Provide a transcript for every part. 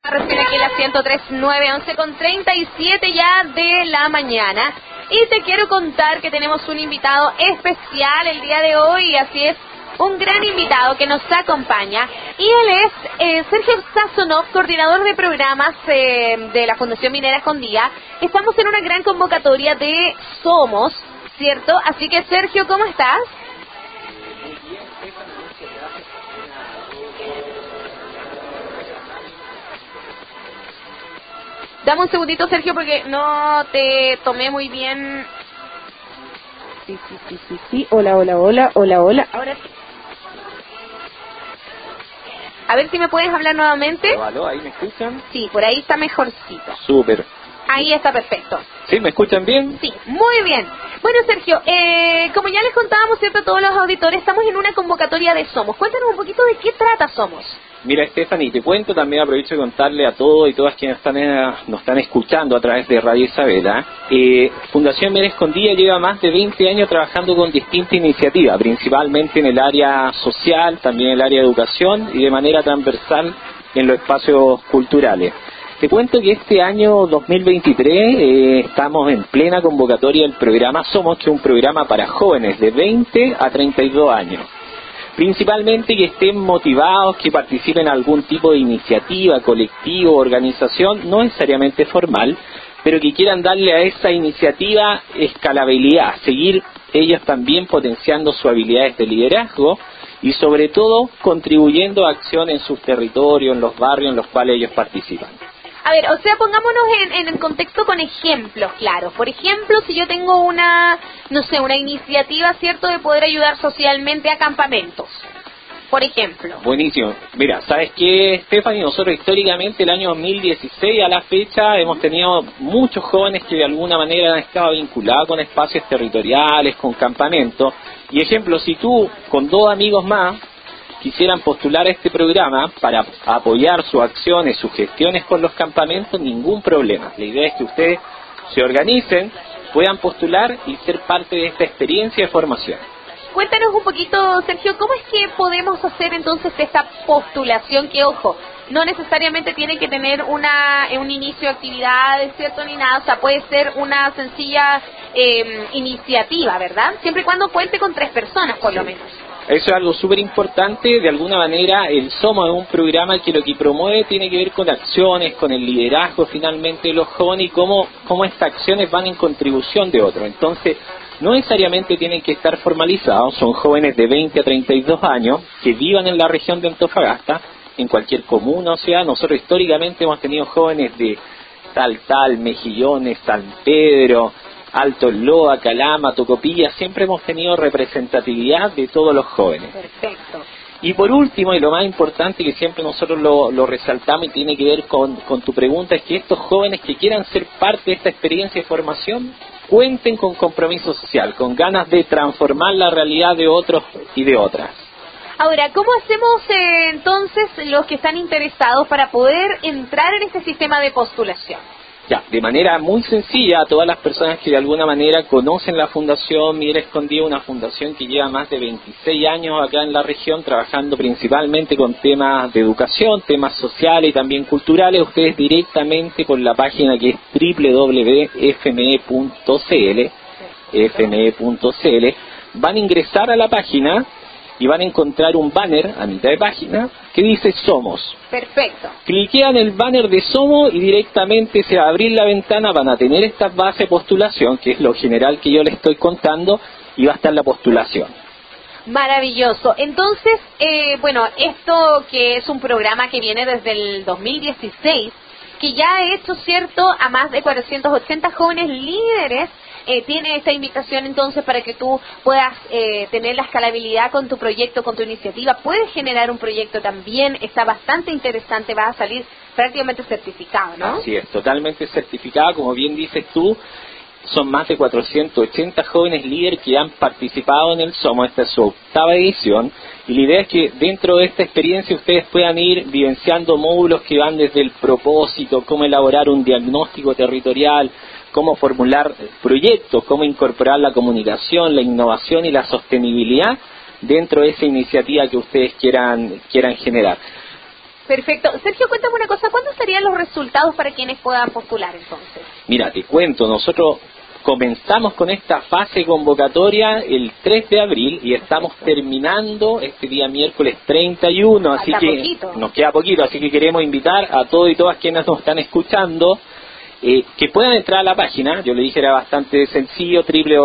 Recién aquí en la 103.9, 11:37 ya de la mañana. Y te quiero contar que tenemos un invitado especial el día de hoy, así es, un gran invitado que nos acompaña. Y él es Sergio Sazonov, coordinador de programas de la Fundación Minera Escondida. Estamos en una gran convocatoria de Somos, ¿cierto? Así que, Sergio, ¿cómo estás? Dame un segundito, Sergio, porque no te tomé muy bien. Sí. Hola. Ahora sí. A ver si me puedes hablar nuevamente. ¿Aló? ¿Ahí me escuchan? Sí, por ahí está mejorcito. Súper. Ahí está perfecto. ¿Sí? ¿Me escuchan bien? Sí, muy bien. Bueno, Sergio, como ya les contábamos, ¿cierto?, a todos los auditores, estamos en una convocatoria de Somos. Cuéntanos un poquito de qué trata Somos. Mira, Stephanie, te cuento, también aprovecho de contarle a todos y todas quienes nos están escuchando a través de Radio Isabela. Fundación Minera Escondida lleva más de 20 años trabajando con distintas iniciativas, principalmente en el área social, también en el área de educación y de manera transversal en los espacios culturales. Te cuento que este año 2023 estamos en plena convocatoria del programa Somos, que es un programa para jóvenes de 20 a 32 años. Principalmente que estén motivados, que participen en algún tipo de iniciativa, colectivo, organización, no necesariamente formal, pero que quieran darle a esa iniciativa escalabilidad, seguir ellos también potenciando sus habilidades de liderazgo y sobre todo contribuyendo a acción en sus territorios, en los barrios en los cuales ellos participan. A ver, o sea, pongámonos en el contexto con ejemplos claros. Por ejemplo, si yo tengo una iniciativa, ¿cierto?, de poder ayudar socialmente a campamentos, por ejemplo. Buenísimo. Mira, ¿sabes qué, Stephanie? Nosotros históricamente, el año 2016 a la fecha, hemos tenido muchos jóvenes que de alguna manera han estado vinculados con espacios territoriales, con campamentos. Y ejemplo, si tú, con 2 amigos más, quisieran postular a este programa para apoyar sus acciones, sus gestiones con los campamentos, ningún problema. La idea es que ustedes se organicen, puedan postular y ser parte de esta experiencia de formación. Cuéntanos un poquito, Sergio, ¿cómo es que podemos hacer entonces esta postulación? Que, ojo, no necesariamente tiene que tener un inicio de actividades, ¿cierto?, ni nada. O sea, puede ser una sencilla iniciativa, ¿verdad? Siempre y cuando cuente con 3 personas, por lo menos. Eso es algo súper importante. De alguna manera, el Somos es un programa que lo que promueve tiene que ver con acciones, con el liderazgo finalmente de los jóvenes y cómo estas acciones van en contribución de otros. Entonces, no necesariamente tienen que estar formalizados, son jóvenes de 20 a 32 años que vivan en la región de Antofagasta, en cualquier comuna o ciudad. Nosotros históricamente hemos tenido jóvenes de Tal, Mejillones, San Pedro, Alto Loa, Calama, Tocopilla, siempre hemos tenido representatividad de todos los jóvenes. Perfecto. Y por último, y lo más importante que siempre nosotros lo resaltamos y tiene que ver con tu pregunta, es que estos jóvenes que quieran ser parte de esta experiencia de formación, cuenten con compromiso social, con ganas de transformar la realidad de otros y de otras. Ahora, ¿cómo hacemos entonces los que están interesados para poder entrar en este sistema de postulación? Ya, de manera muy sencilla, a todas las personas que de alguna manera conocen la Fundación Minera Escondida, una fundación que lleva más de 26 años acá en la región, trabajando principalmente con temas de educación, temas sociales y también culturales, ustedes directamente con la página que es www.fme.cl, van a ingresar a la página y van a encontrar un banner a mitad de página que dice Somos. Perfecto. Cliquean el banner de Somos y directamente se va a abrir la ventana, van a tener esta base de postulación, que es lo general que yo les estoy contando, y va a estar la postulación. Maravilloso. Entonces, esto que es un programa que viene desde el 2016, que ya ha hecho, ¿cierto?, a más de 480 jóvenes líderes, tiene esta invitación entonces para que tú puedas tener la escalabilidad con tu proyecto, con tu iniciativa. Puedes generar un proyecto también, está bastante interesante, va a salir prácticamente certificado, ¿no? Así es, totalmente certificado, como bien dices tú. Son más de 480 jóvenes líderes que han participado en el Somos, esta es su 8ª edición, y la idea es que dentro de esta experiencia ustedes puedan ir vivenciando módulos que van desde el propósito, cómo elaborar un diagnóstico territorial, cómo formular proyectos, cómo incorporar la comunicación, la innovación y la sostenibilidad dentro de esa iniciativa que ustedes quieran generar. Perfecto. Sergio, cuéntame una cosa, ¿cuándo serían los resultados para quienes puedan postular entonces? Mira, te cuento, nosotros comenzamos con esta fase convocatoria el 3 de abril y estamos terminando este día miércoles 31, así Falta que poquito. nos queda poquito, así que queremos invitar a todos y todas quienes nos están escuchando que puedan entrar a la página. Yo le dije era bastante sencillo,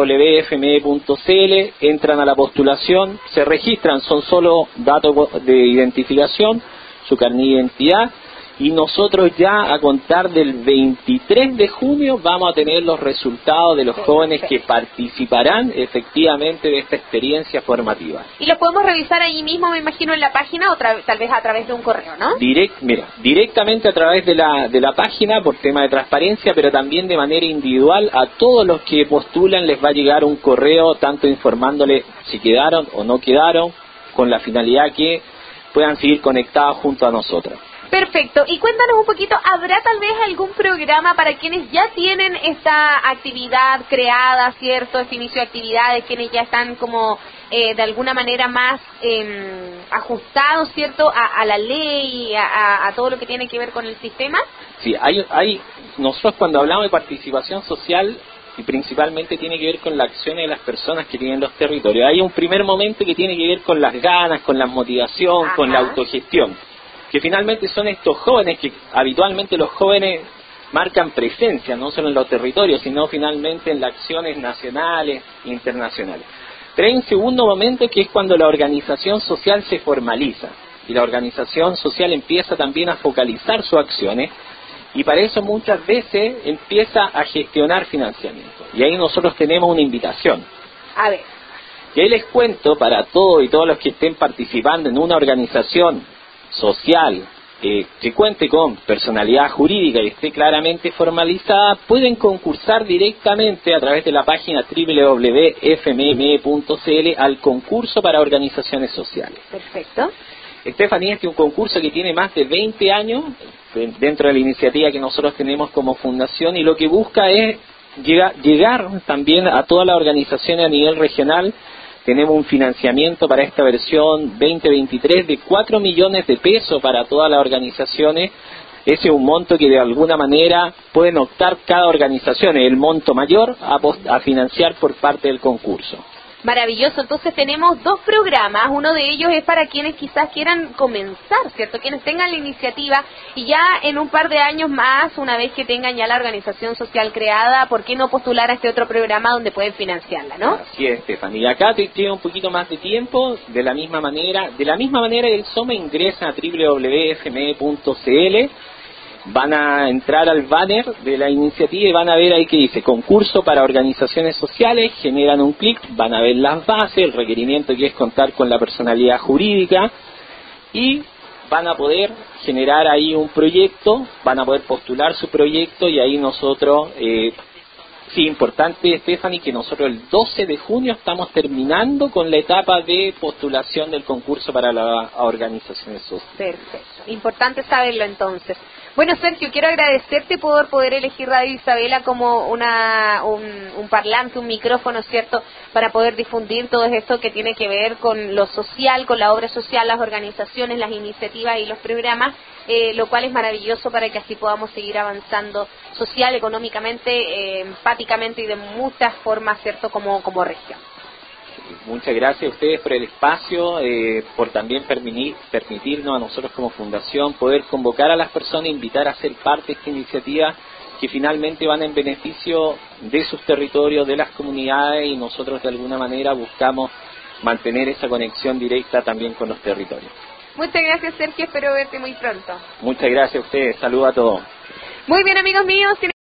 www.fme.cl, entran a la postulación, se registran, son solo datos de identificación, su carnet de identidad, y nosotros ya a contar del 23 de junio vamos a tener los resultados de los jóvenes que participarán efectivamente de esta experiencia formativa. Y lo podemos revisar ahí mismo, me imagino, en la página o tal vez a través de un correo, ¿no? Directamente a través de la página por tema de transparencia, pero también de manera individual a todos los que postulan les va a llegar un correo tanto informándole si quedaron o no quedaron, con la finalidad que puedan seguir conectados junto a nosotros. Perfecto. Y cuéntanos un poquito, ¿habrá tal vez algún programa para quienes ya tienen esta actividad creada, cierto, este inicio de actividades, quienes ya están como de alguna manera más ajustados, cierto, a la ley, a todo lo que tiene que ver con el sistema? Sí, nosotros cuando hablamos de participación social, y principalmente tiene que ver con la acción de las personas que tienen los territorios, hay un primer momento que tiene que ver con las ganas, con la motivación, con la autogestión, que finalmente son estos jóvenes que habitualmente los jóvenes marcan presencia, no solo en los territorios, sino finalmente en las acciones nacionales e internacionales. Pero hay un segundo momento que es cuando la organización social se formaliza y la organización social empieza también a focalizar sus acciones y para eso muchas veces empieza a gestionar financiamiento. Y ahí nosotros tenemos una invitación. A ver. Y ahí les cuento para todos y todos los que estén participando en una organización social que cuente con personalidad jurídica y esté claramente formalizada, pueden concursar directamente a través de la página www.fmm.cl al concurso para organizaciones sociales. Perfecto. Estefanía, este es un concurso que tiene más de 20 años dentro de la iniciativa que nosotros tenemos como fundación y lo que busca es llegar también a todas las organizaciones a nivel regional. Tenemos un financiamiento para esta versión 2023 de 4 millones de pesos para todas las organizaciones. Ese es un monto que de alguna manera pueden optar cada organización, es el monto mayor a financiar por parte del concurso. Maravilloso, entonces tenemos dos programas, uno de ellos es para quienes quizás quieran comenzar, ¿cierto? Quienes tengan la iniciativa y ya en un par de años más, una vez que tengan ya la organización social creada, ¿por qué no postular a este otro programa donde pueden financiarla, no? Así es, Estefanía. Acá te lleva un poquito más de tiempo, de la misma manera el SOME ingresa a www.fme.cl, van a entrar al banner de la iniciativa y van a ver ahí que dice concurso para organizaciones sociales, generan un clic, van a ver las bases, el requerimiento que es contar con la personalidad jurídica y van a poder generar ahí un proyecto, van a poder postular su proyecto y ahí nosotros, sí, importante, Stephanie, que nosotros el 12 de junio estamos terminando con la etapa de postulación del concurso para las organizaciones sociales. Perfecto, importante saberlo entonces. Bueno, Sergio, quiero agradecerte por poder elegir Radio Isabela como un parlante, un micrófono, ¿cierto?, para poder difundir todo esto que tiene que ver con lo social, con la obra social, las organizaciones, las iniciativas y los programas, lo cual es maravilloso para que así podamos seguir avanzando social, económicamente, empáticamente y de muchas formas, ¿cierto?, como región. Muchas gracias a ustedes por el espacio, por también permitirnos a nosotros como fundación poder convocar a las personas, invitar a ser parte de esta iniciativa que finalmente van en beneficio de sus territorios, de las comunidades y nosotros de alguna manera buscamos mantener esa conexión directa también con los territorios. Muchas gracias, Sergio, espero verte muy pronto. Muchas gracias a ustedes, saludos a todos. Muy bien, amigos míos.